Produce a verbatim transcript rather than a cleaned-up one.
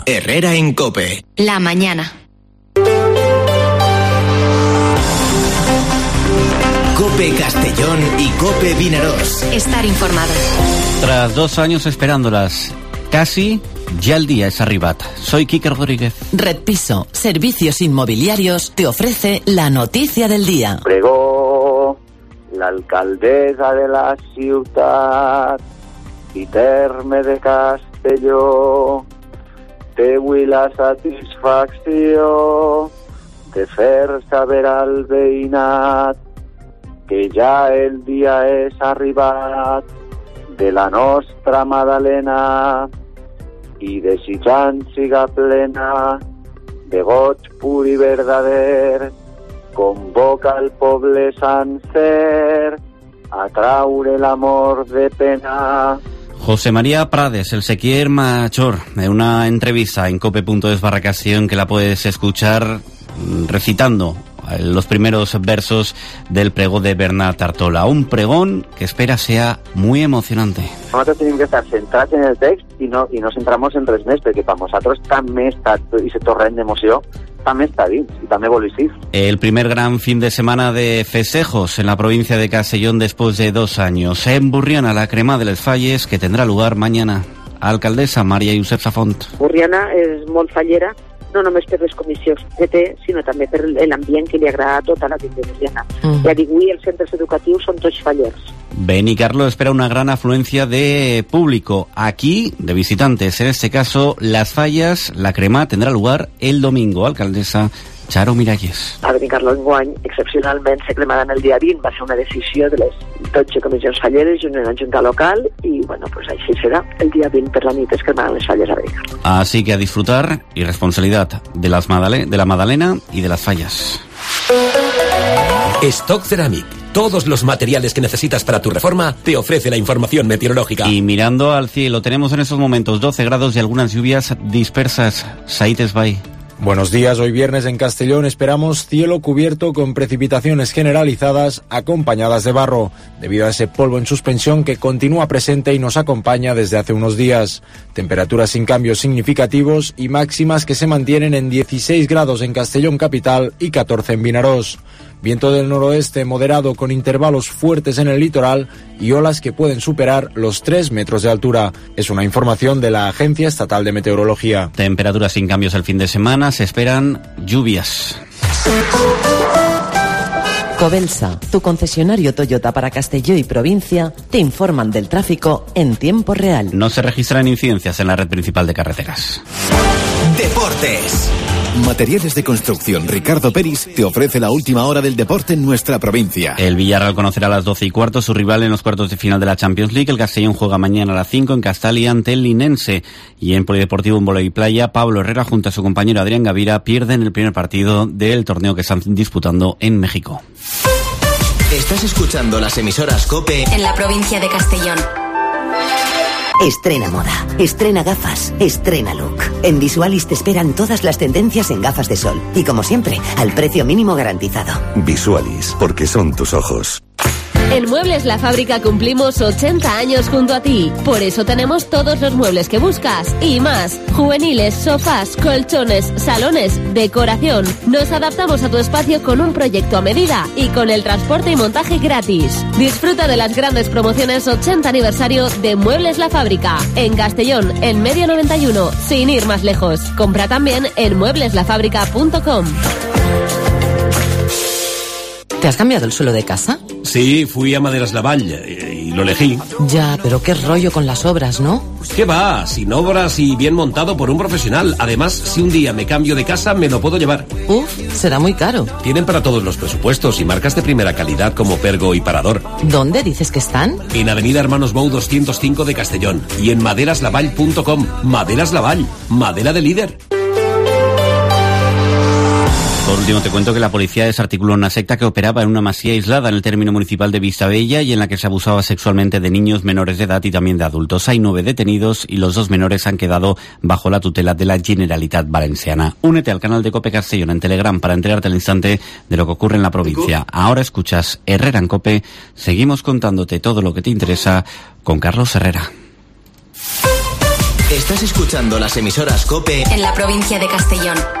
Herrera en COPE. La mañana. COPE Castellón y COPE Vinaròs. Estar informado. Tras dos años esperándolas, casi ya el día es arribat. Soy Quique Rodríguez. Red Piso, Servicios Inmobiliarios, te ofrece la noticia del día. Pregó l'alcaldessa de la ciutat i terme de Castelló té avui la satisfacció de fer saber al veïnat que ja el dia és arribat de la nostra Madalena i desitjant siga plena de goig pur i verdader, convoca al poble sencer a traure l'amor de pena. José María Prades, el sequier mayor, en una entrevista en cope punto es barra Castellón que la puedes escuchar recitando los primeros versos del pregó de Bernat Artola. Un pregón que espera sea muy emocionante. Nosotros tenemos que estar centrats en el text i no, i no centramos en res més, perquè per nosaltres també està, i se torrent d'emoció, també està dins, i també vol dir. El primer gran fin de semana de festejos en la provincia de Castellón después de dos años. En Burriana, la crema de les Falles, que tendrá lugar mañana. Alcaldesa Maria Josep Safont. Burriana és molt fallera, no només per les comissions que té, sinó també per l'ambient que li agrada a tota la gent de Burriana. Mm. Ja dic, avui els centres educatius són tots fallers. Benicarló espera una gran afluencia de público aquí, de visitantes. En este caso, Las Fallas, la crema tendrá lugar el domingo. Alcaldesa Charo Miralles. A Benicarló enguany, excepcionalment, se cremaran el dia vint. Va ser una decisió de les dotze comissions falleres i una junta local i, bueno, pues així serà. El dia vint per la nit es cremaran les falles a Benicarló. Así que a disfrutar y responsabilidad de, las Madale- de la Madalena y de las Fallas. Stock Ceramic. Todos los materiales que necesitas para tu reforma te ofrece la información meteorológica. Y mirando al cielo, tenemos en estos momentos doce grados y algunas lluvias dispersas. Saites Bay. Buenos días, hoy viernes en Castellón esperamos cielo cubierto con precipitaciones generalizadas acompañadas de barro, debido a ese polvo en suspensión que continúa presente y nos acompaña desde hace unos días. Temperaturas sin cambios significativos y máximas que se mantienen en dieciséis grados en Castellón capital y catorce en Vinaròs. Viento del noroeste moderado con intervalos fuertes en el litoral y olas que pueden superar los tres metros de altura. Es una información de la Agencia Estatal de Meteorología. Temperaturas sin cambios el fin de semana, se esperan lluvias. Covelsa, tu concesionario Toyota para Castelló y provincia, te informan del tráfico en tiempo real. No se registran incidencias en la red principal de carreteras. Deportes. Materiales de construcción Ricardo Peris te ofrece la última hora del deporte en nuestra provincia. El Villarreal conocerá a las doce y cuarto su rival en los cuartos de final de la Champions League. El Castellón juega mañana a las cinco en Castali ante el Linense. Y en Polideportivo en Voley Playa, Pablo Herrera junto a su compañero Adrián Gavira pierden el primer partido del torneo que están disputando en México. Estás escuchando las emisoras COPE en la provincia de Castellón. Estrena moda, estrena gafas, estrena look. En Visualis te esperan todas las tendencias en gafas de sol. Y como siempre, al precio mínimo garantizado. Visualis, porque son tus ojos. En Muebles La Fábrica cumplimos ochenta años junto a ti. Por eso tenemos todos los muebles que buscas y más. Juveniles, sofás, colchones, salones, decoración. Nos adaptamos a tu espacio con un proyecto a medida y con el transporte y montaje gratis. Disfruta de las grandes promociones ochenta aniversario de Muebles La Fábrica. En Castellón, en Medio noventa y uno, sin ir más lejos. Compra también en muebles la fábrica punto com. ¿Te has cambiado el suelo de casa? Sí, fui a Maderas Lavall y, y lo elegí. Ya, pero qué rollo con las obras, ¿no? ¿Qué va? Sin obras y bien montado por un profesional. Además, si un día me cambio de casa, me lo puedo llevar. Uf, será muy caro. Tienen para todos los presupuestos y marcas de primera calidad como Pergo y Parador. ¿Dónde dices que están? En Avenida Hermanos Bou doscientos cinco de Castellón y en maderas lavall punto com. Maderas Lavall, madera de líder. Por último, te cuento que la policía desarticuló una secta que operaba en una masía aislada en el término municipal de Vistabella y en la que se abusaba sexualmente de niños menores de edad y también de adultos. Hay nueve detenidos y los dos menores han quedado bajo la tutela de la Generalitat Valenciana. Únete al canal de COPE Castellón en Telegram para enterarte al instante de lo que ocurre en la provincia. Ahora escuchas Herrera en COPE. Seguimos contándote todo lo que te interesa con Carlos Herrera. Estás escuchando las emisoras COPE en la provincia de Castellón.